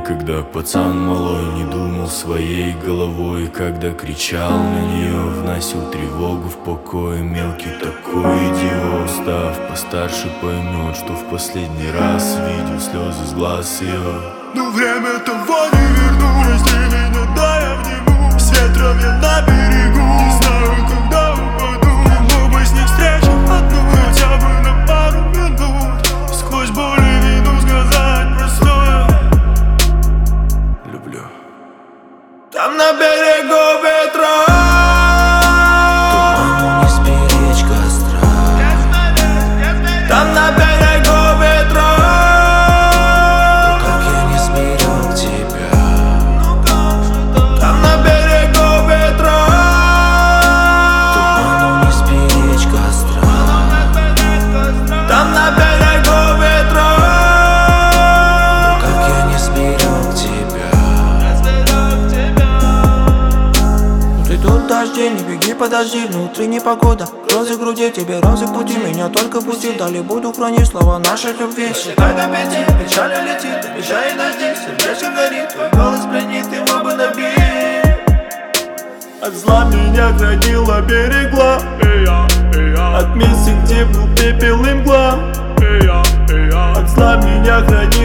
Когда пацан малой не думал своей головой, когда кричал на нее, вносил тревогу в покой. Мелкий такой идиот, став постарше, поймет, что в последний раз видел слезы с глаз ее. Но время того не верну, прости меня, да я обниму. С ветром я на берегу, не знаю, когда упаду. Мог бы с ней встречу одну, хотя бы на пару минут. Сквозь боль и вину сказать простое: люблю. Там на берегу ветра, туману не сберечь костра. там на берегу ветра. Ну как я не сберег тебя? Там на берегу ветра, Туману не сберечь костра. там на берегу ветра. Ну как я не сберег тебя? Ну ты тут дожди, не беги, подожди, внутри непогода. Розы в груди, тебе розы в пути, меня только пусти. Далее буду хранить слова нашей любви. Считай до 5, печаль летит, обещай дожди. Сердечко горит, твой голос пленит, его бы добить. От зла меня хранила, берегла. От места, где был пепел и мгла. От зла меня хранила.